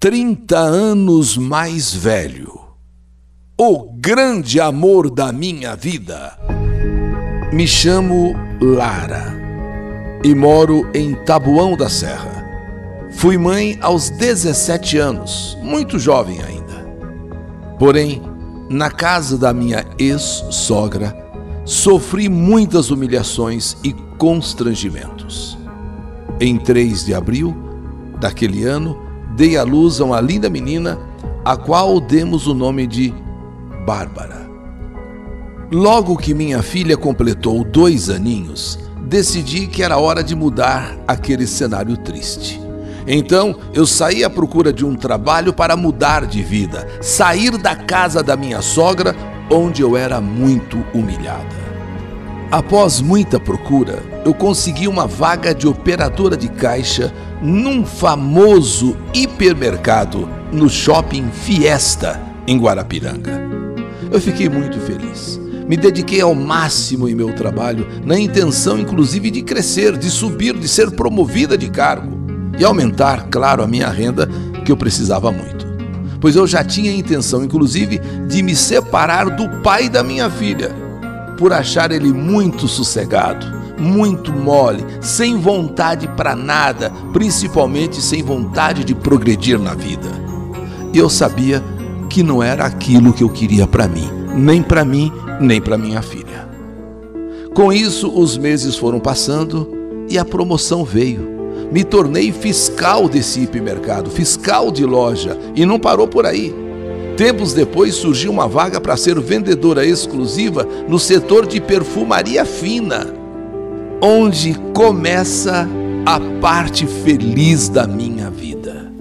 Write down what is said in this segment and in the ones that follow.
30 anos mais velho. O grande amor da minha vida. Me chamo Lara e moro em Taboão da Serra. Fui mãe aos 17 anos, muito jovem ainda. Porém, na casa da minha ex-sogra, sofri muitas humilhações e constrangimentos. Em 3 de abril daquele ano, dei à luz a uma linda menina, a qual demos o nome de Bárbara. Logo que minha filha completou 2 aninhos, decidi que era hora de mudar aquele cenário triste. Então, eu saí à procura de um trabalho para mudar de vida, sair da casa da minha sogra, onde eu era muito humilhada. Após muita procura, eu consegui uma vaga de operadora de caixa num famoso hipermercado no Shopping Fiesta, em Guarapiranga. Eu fiquei muito feliz. Me dediquei ao máximo em meu trabalho, na intenção inclusive de crescer, de subir, de ser promovida de cargo e aumentar, claro, a minha renda, que eu precisava muito. Pois eu já tinha a intenção, inclusive, de me separar do pai da minha filha, por achar ele muito sossegado, muito mole, sem vontade para nada, principalmente sem vontade de progredir na vida. E eu sabia que não era aquilo que eu queria para mim, nem para minha filha. Com isso, os meses foram passando e a promoção veio. Me tornei fiscal desse hipermercado, fiscal de loja, e não parou por aí. Tempos depois surgiu uma vaga para ser vendedora exclusiva no setor de perfumaria fina, onde começa a parte feliz da minha vida.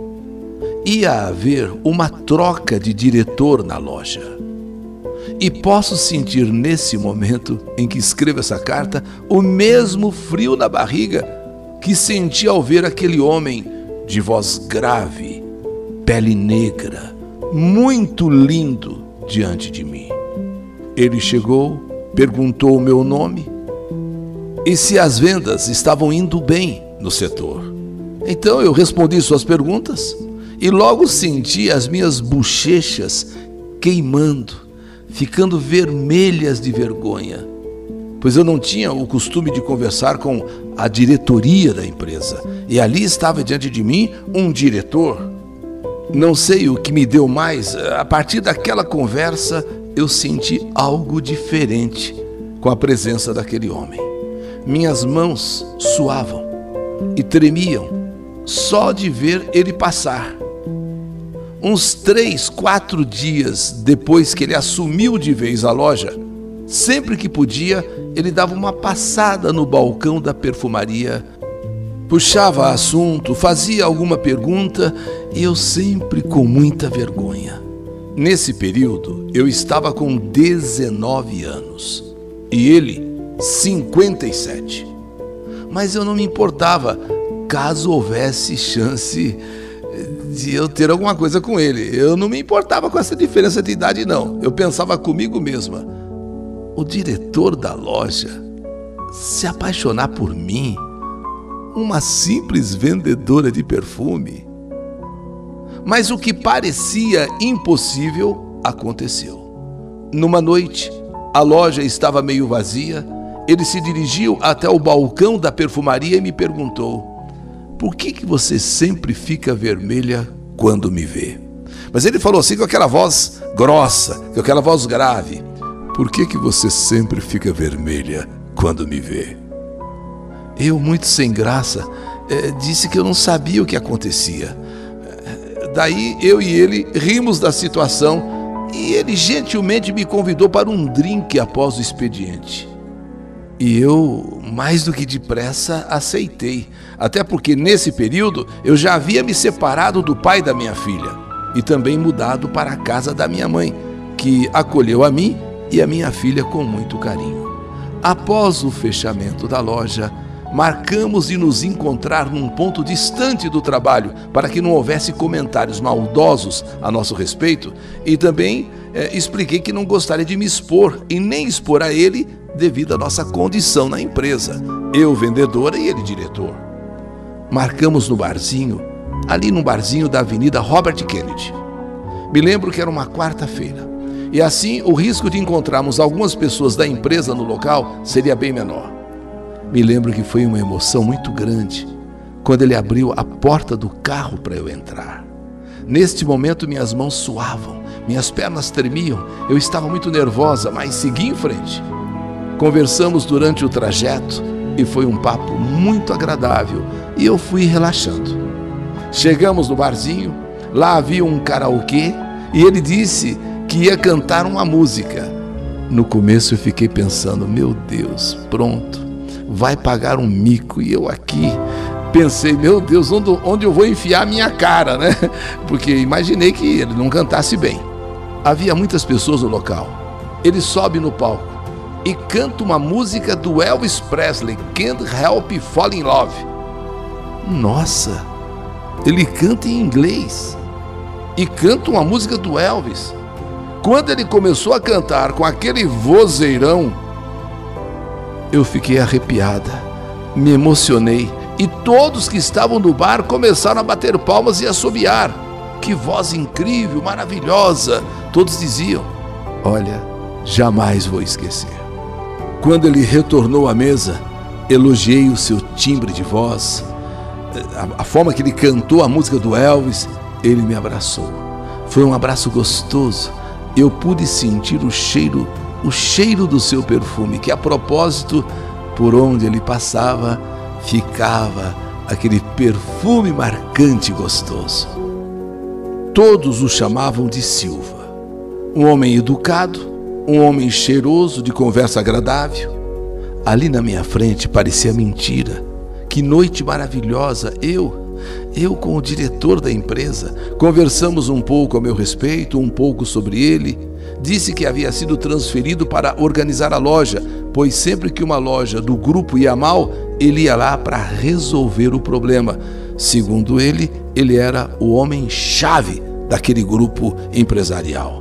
Ia haver uma troca de diretor na loja. E posso sentir nesse momento em que escrevo essa carta o mesmo frio na barriga que senti ao ver aquele homem de voz grave, pele negra, muito lindo diante de mim. Ele chegou, perguntou o meu nome e se as vendas estavam indo bem no setor. Então eu respondi suas perguntas e logo senti as minhas bochechas queimando, ficando vermelhas de vergonha, pois eu não tinha o costume de conversar com a diretoria da empresa, e ali estava diante de mim um diretor. Não sei o que me deu mais, a partir daquela conversa eu senti algo diferente com a presença daquele homem. Minhas mãos suavam e tremiam só de ver ele passar. Uns 3, 4 dias depois que ele assumiu de vez a loja, sempre que podia, ele dava uma passada no balcão da perfumaria, puxava assunto, fazia alguma pergunta e eu sempre com muita vergonha. Nesse período, eu estava com 19 anos e ele 57. Mas eu não me importava caso houvesse chance de eu ter alguma coisa com ele. Eu não me importava com essa diferença de idade, não. Eu pensava comigo mesma: o diretor da loja se apaixonar por mim, uma simples vendedora de perfume. Mas o que parecia impossível aconteceu. Numa noite, a loja estava meio vazia. Ele se dirigiu até o balcão da perfumaria e me perguntou: por que você sempre fica vermelha quando me vê? Mas ele falou assim com aquela voz grossa, com aquela voz grave: por que você sempre fica vermelha quando me vê? Eu, muito sem graça, disse que eu não sabia o que acontecia. Daí eu e ele rimos da situação e ele gentilmente me convidou para um drink após o expediente. E eu, mais do que depressa, aceitei, até porque nesse período eu já havia me separado do pai da minha filha e também mudado para a casa da minha mãe, que acolheu a mim e a minha filha com muito carinho. Após o fechamento da loja, marcamos de nos encontrar num ponto distante do trabalho para que não houvesse comentários maldosos a nosso respeito, e também expliquei que não gostaria de me expor e nem expor a ele devido à nossa condição na empresa, eu vendedora e ele diretor. Marcamos no barzinho ali num barzinho da Avenida Robert Kennedy. Me lembro que era uma quarta-feira. E assim, o risco de encontrarmos algumas pessoas da empresa no local seria bem menor. Me lembro que foi uma emoção muito grande quando ele abriu a porta do carro para eu entrar. Neste momento, minhas mãos suavam, minhas pernas tremiam, eu estava muito nervosa, mas segui em frente. Conversamos durante o trajeto e foi um papo muito agradável e eu fui relaxando. Chegamos no barzinho, lá havia um karaokê e ele disse que ia cantar uma música. No começo eu fiquei pensando, meu Deus, pronto, vai pagar um mico e eu aqui. Pensei, meu Deus, onde eu vou enfiar a minha cara, né? Porque imaginei que ele não cantasse bem. Havia muitas pessoas no local. Ele sobe no palco e canta uma música do Elvis Presley, Can't Help Falling in Love. Nossa, ele canta em inglês e canta uma música do Elvis. Quando ele começou a cantar com aquele vozeirão, eu fiquei arrepiada, me emocionei e todos que estavam no bar começaram a bater palmas e assobiar. Que voz incrível, maravilhosa! Todos diziam. Olha, jamais vou esquecer. Quando ele retornou à mesa, elogiei o seu timbre de voz, a forma que ele cantou a música do Elvis. Ele me abraçou. Foi um abraço gostoso. Eu pude sentir o cheiro do seu perfume, que a propósito, por onde ele passava, ficava aquele perfume marcante e gostoso. Todos o chamavam de Silva. Um homem educado, um homem cheiroso, de conversa agradável. Ali na minha frente parecia mentira. Que noite maravilhosa! Eu com o diretor da empresa, conversamos um pouco a meu respeito, um pouco sobre ele. Disse que havia sido transferido para organizar a loja, pois sempre que uma loja do grupo ia mal, ele ia lá para resolver o problema. Segundo ele era o homem-chave daquele grupo empresarial.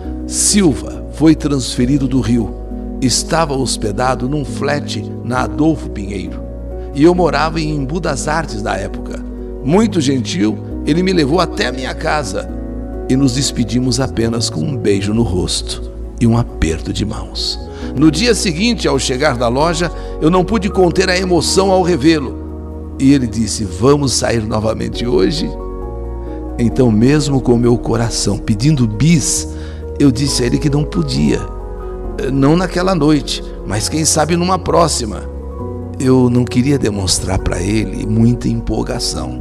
Silva foi transferido do Rio. Estava hospedado num flat na Adolfo Pinheiro. E eu morava em Embu das Artes na época. Muito gentil, ele me levou até a minha casa e nos despedimos apenas com um beijo no rosto e um aperto de mãos. No dia seguinte, ao chegar da loja, eu não pude conter a emoção ao revê-lo. E ele disse, vamos sair novamente hoje? Então, mesmo com meu coração pedindo bis, eu disse a ele que não podia. Não naquela noite, mas quem sabe numa próxima. Eu não queria demonstrar para ele muita empolgação.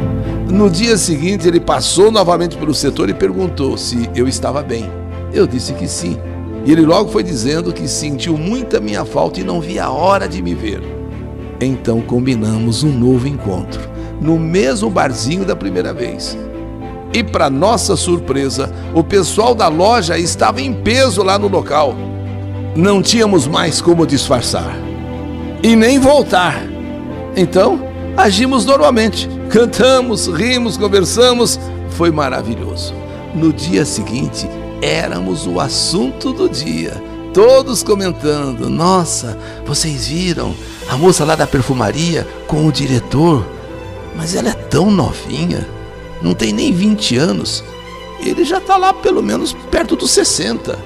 No dia seguinte, ele passou novamente pelo setor e perguntou se eu estava bem. Eu disse que sim. E ele logo foi dizendo que sentiu muita minha falta e não via a hora de me ver. Então combinamos um novo encontro, no mesmo barzinho da primeira vez. E para nossa surpresa, o pessoal da loja estava em peso lá no local. Não tínhamos mais como disfarçar e nem voltar. Então, agimos normalmente. Cantamos, rimos, conversamos. Foi maravilhoso. No dia seguinte, éramos o assunto do dia. Todos comentando. Nossa, vocês viram? A moça lá da perfumaria com o diretor. Mas ela é tão novinha. Não tem nem 20 anos. Ele já está lá pelo menos perto dos 60.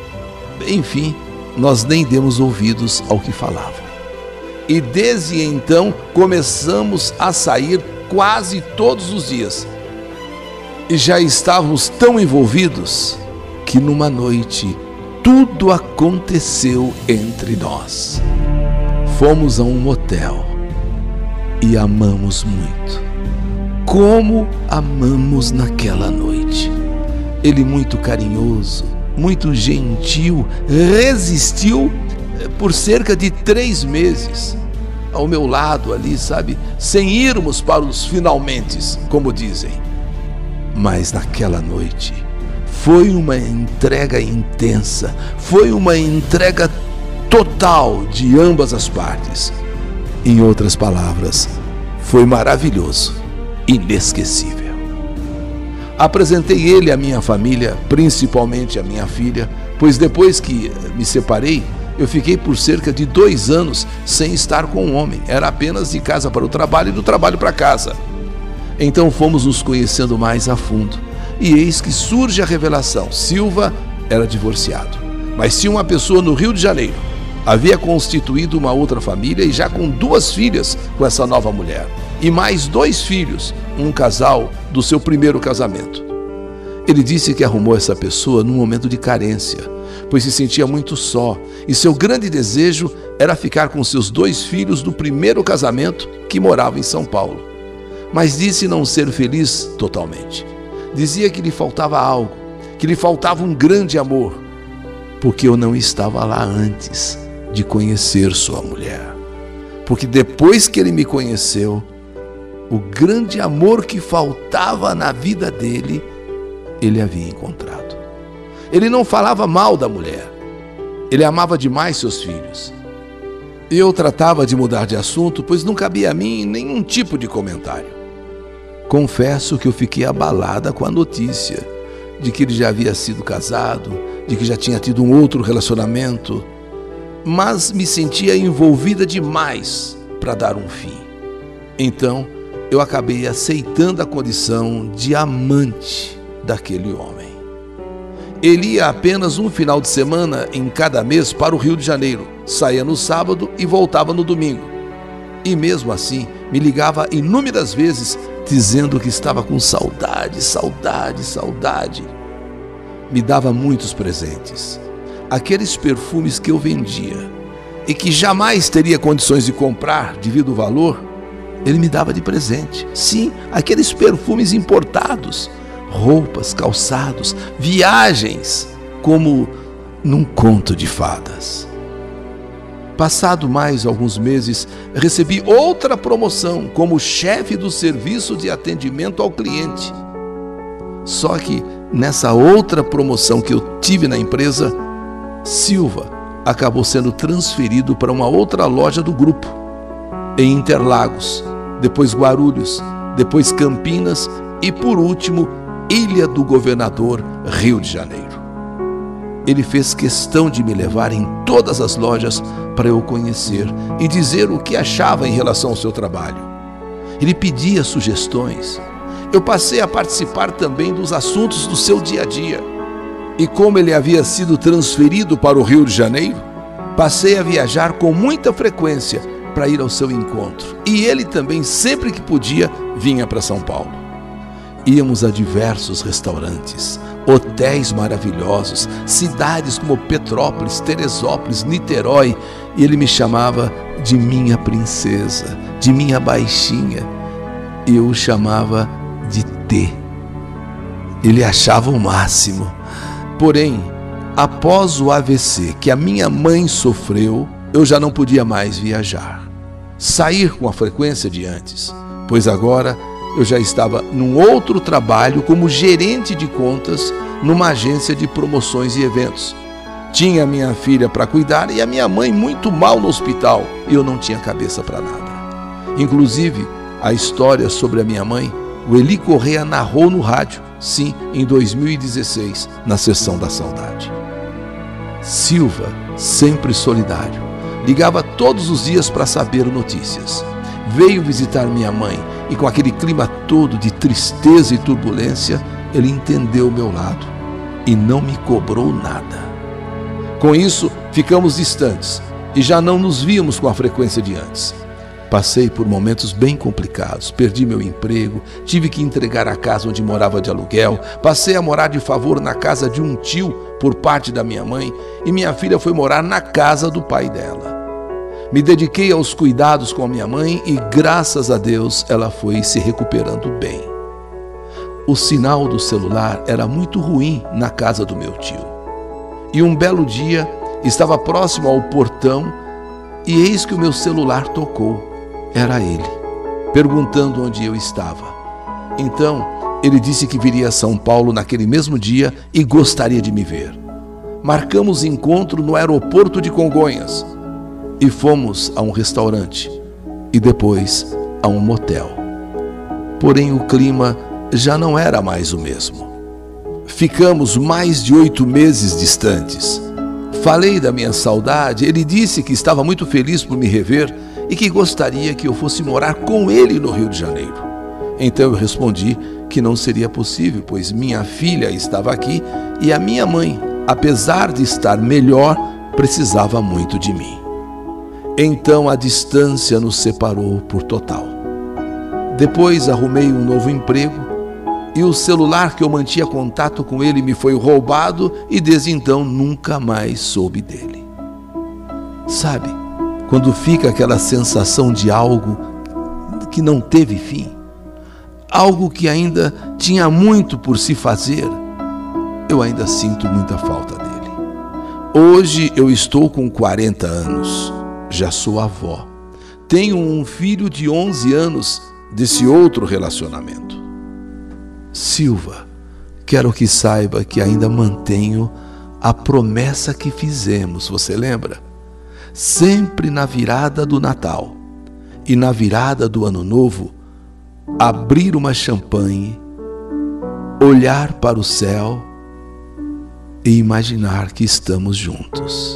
Enfim, nós nem demos ouvidos ao que falavam. E desde então começamos a sair quase todos os dias. E já estávamos tão envolvidos que numa noite tudo aconteceu entre nós. Fomos a um motel e amamos muito. Como amamos naquela noite. Ele muito carinhoso, muito gentil, resistiu por cerca de 3 meses ao meu lado ali, sabe, sem irmos para os finalmentes, como dizem. Mas naquela noite foi uma entrega intensa, foi uma entrega total de ambas as partes. Em outras palavras, foi maravilhoso, inesquecível. Apresentei ele à minha família, principalmente à minha filha, pois depois que me separei, eu fiquei por cerca de 2 anos sem estar com um homem. Era apenas de casa para o trabalho e do trabalho para casa. Então fomos nos conhecendo mais a fundo. E eis que surge a revelação: Silva era divorciado, mas tinha uma pessoa no Rio de Janeiro. Havia constituído uma outra família e já com 2 filhas com essa nova mulher. E mais 2 filhos, um casal do seu primeiro casamento. Ele disse que arrumou essa pessoa num momento de carência, pois se sentia muito só, e seu grande desejo era ficar com seus 2 filhos do primeiro casamento, que moravam em São Paulo. Mas disse não ser feliz totalmente. Dizia que lhe faltava algo, que lhe faltava um grande amor, porque eu não estava lá antes de conhecer sua mulher. Porque depois que ele me conheceu, o grande amor que faltava na vida dele, ele havia encontrado. Ele não falava mal da mulher. Ele amava demais seus filhos. Eu tratava de mudar de assunto, pois não cabia a mim nenhum tipo de comentário. Confesso que eu fiquei abalada com a notícia de que ele já havia sido casado, de que já tinha tido um outro relacionamento, mas me sentia envolvida demais para dar um fim. Então, eu acabei aceitando a condição de amante daquele homem. Ele ia apenas um final de semana em cada mês para o Rio de Janeiro, saía no sábado e voltava no domingo. E mesmo assim, me ligava inúmeras vezes dizendo que estava com saudade, saudade, saudade. Me dava muitos presentes. Aqueles perfumes que eu vendia e que jamais teria condições de comprar devido ao valor, ele me dava de presente. Sim, aqueles perfumes importados, roupas, calçados, viagens, como num conto de fadas. Passado mais alguns meses, recebi outra promoção como chefe do serviço de atendimento ao cliente. Só que nessa outra promoção que eu tive na empresa, Silva acabou sendo transferido para uma outra loja do grupo, em Interlagos, depois Guarulhos, depois Campinas e, por último, Ilha do Governador, Rio de Janeiro. Ele fez questão de me levar em todas as lojas para eu conhecer e dizer o que achava em relação ao seu trabalho. Ele pedia sugestões. Eu passei a participar também dos assuntos do seu dia a dia. E como ele havia sido transferido para o Rio de Janeiro, passei a viajar com muita frequência para ir ao seu encontro. E ele também, sempre que podia, vinha para São Paulo. Íamos a diversos restaurantes, hotéis maravilhosos, cidades como Petrópolis, Teresópolis, Niterói, e ele me chamava de minha princesa, de minha baixinha. E eu o chamava de T. Ele achava o máximo. Porém, após o AVC que a minha mãe sofreu, eu já não podia mais viajar, sair com a frequência de antes, pois agora eu já estava num outro trabalho como gerente de contas numa agência de promoções e eventos. Tinha minha filha para cuidar e a minha mãe muito mal no hospital e eu não tinha cabeça para nada. Inclusive, a história sobre a minha mãe, o Eli Correia narrou no rádio, sim, em 2016, na Sessão da Saudade. Silva, sempre solidário, ligava todos os dias para saber notícias. Veio visitar minha mãe e com aquele clima todo de tristeza e turbulência, ele entendeu o meu lado e não me cobrou nada. Com isso, ficamos distantes e já não nos víamos com a frequência de antes. Passei por momentos bem complicados, perdi meu emprego, tive que entregar a casa onde morava de aluguel, passei a morar de favor na casa de um tio por parte da minha mãe e minha filha foi morar na casa do pai dela. Me dediquei aos cuidados com a minha mãe e, graças a Deus, ela foi se recuperando bem. O sinal do celular era muito ruim na casa do meu tio. E um belo dia, estava próximo ao portão e eis que o meu celular tocou. Era ele, perguntando onde eu estava. Então, ele disse que viria a São Paulo naquele mesmo dia e gostaria de me ver. Marcamos encontro no aeroporto de Congonhas. E fomos a um restaurante e depois a um motel. Porém, o clima já não era mais o mesmo. Ficamos mais de 8 meses distantes. Falei da minha saudade, ele disse que estava muito feliz por me rever e que gostaria que eu fosse morar com ele no Rio de Janeiro. Então eu respondi que não seria possível, pois minha filha estava aqui e a minha mãe, apesar de estar melhor, precisava muito de mim. Então a distância nos separou por total. Depois arrumei um novo emprego e o celular que eu mantinha contato com ele me foi roubado e desde então nunca mais soube dele. Sabe, quando fica aquela sensação de algo que não teve fim, algo que ainda tinha muito por se fazer, eu ainda sinto muita falta dele. Hoje eu estou com 40 anos, já sou avó. Tenho um filho de 11 anos desse outro relacionamento. Silva, quero que saiba que ainda mantenho a promessa que fizemos, você lembra? Sempre na virada do Natal e na virada do Ano Novo, abrir uma champanhe, olhar para o céu e imaginar que estamos juntos.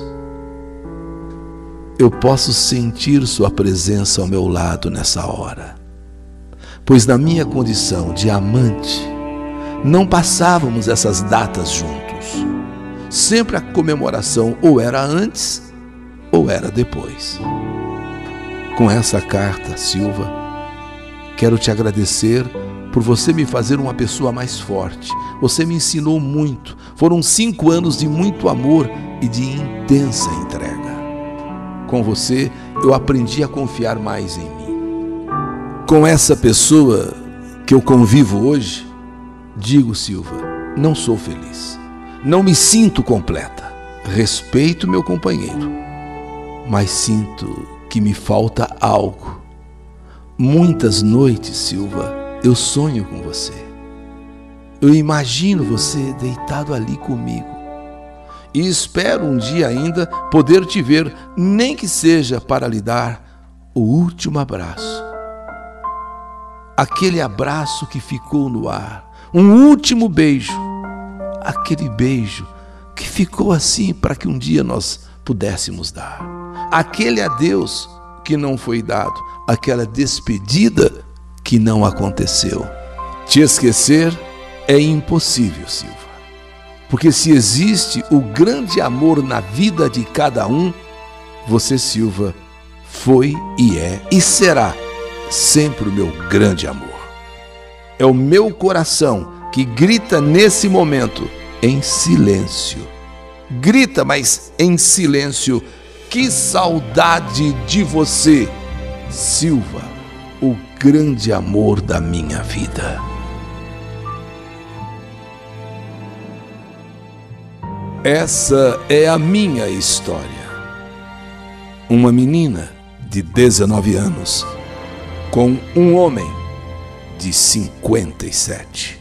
Eu posso sentir sua presença ao meu lado nessa hora, pois na minha condição de amante, não passávamos essas datas juntos. Sempre a comemoração ou era antes ou era depois. Com essa carta, Silva, quero te agradecer por você me fazer uma pessoa mais forte. Você me ensinou muito. Foram 5 anos de muito amor e de intensa entrega. Com você, eu aprendi a confiar mais em mim. Com essa pessoa que eu convivo hoje, digo, Silva, não sou feliz. Não me sinto completa. Respeito meu companheiro, mas sinto que me falta algo. Muitas noites, Silva, eu sonho com você. Eu imagino você deitado ali comigo. E espero um dia ainda poder te ver, nem que seja para lhe dar o último abraço. Aquele abraço que ficou no ar, um último beijo. Aquele beijo que ficou assim para que um dia nós pudéssemos dar. Aquele adeus que não foi dado, aquela despedida que não aconteceu. Te esquecer é impossível, Silva. Porque se existe o grande amor na vida de cada um, você, Silva, foi e é e será sempre o meu grande amor. É o meu coração que grita nesse momento em silêncio. Grita, mas em silêncio. Que saudade de você, Silva, o grande amor da minha vida. Essa é a minha história. Uma menina de 19 anos com um homem de 57.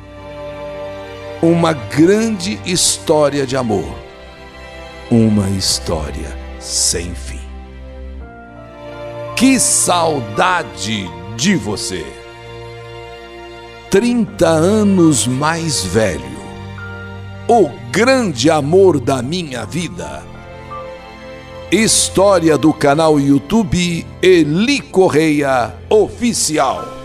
Uma grande história de amor. Uma história sem fim. Que saudade de você! 30 anos mais velho. O grande amor da minha vida. História do canal YouTube Eli Correia Oficial.